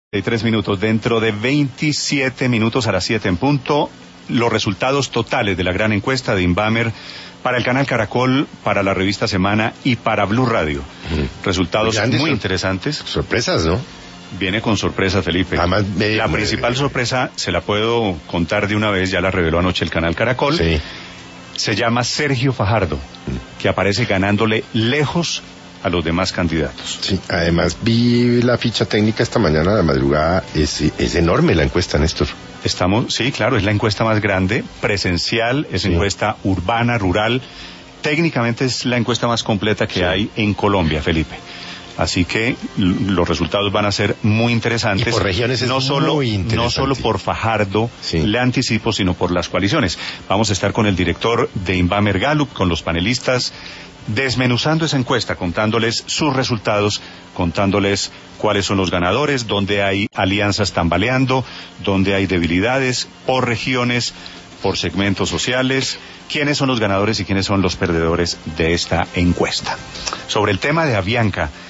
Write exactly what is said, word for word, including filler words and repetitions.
Tres minutos, dentro de veintisiete minutos a las siete en punto, los resultados totales de la gran encuesta de Inbamer para el canal Caracol, para la revista Semana y para Blue Radio. Mm. Resultados muy, muy interesantes. Sorpresas, ¿no? Viene con sorpresas, Felipe. Además, me, la me, principal me, sorpresa, se la puedo contar de una vez, ya la reveló anoche el canal Caracol. Sí. Se llama Sergio Fajardo, mm. que aparece ganándole lejos a los demás candidatos. Sí, además vi la ficha técnica esta mañana a la madrugada, es, es enorme la encuesta, Néstor. Estamos, sí, claro, es la encuesta más grande, presencial, es sí. encuesta urbana, rural, técnicamente es la encuesta más completa que sí. hay en Colombia, Felipe. Así que los resultados van a ser muy interesantes. Y por regiones es no solo, muy interesante. No solo por Fajardo, sí. le anticipo, sino por las coaliciones. Vamos a estar con el director de Inbamer Gallup, con los panelistas, desmenuzando esa encuesta, contándoles sus resultados, contándoles cuáles son los ganadores, dónde hay alianzas tambaleando, dónde hay debilidades, por regiones, por segmentos sociales, quiénes son los ganadores y quiénes son los perdedores de esta encuesta. Sobre el tema de Avianca,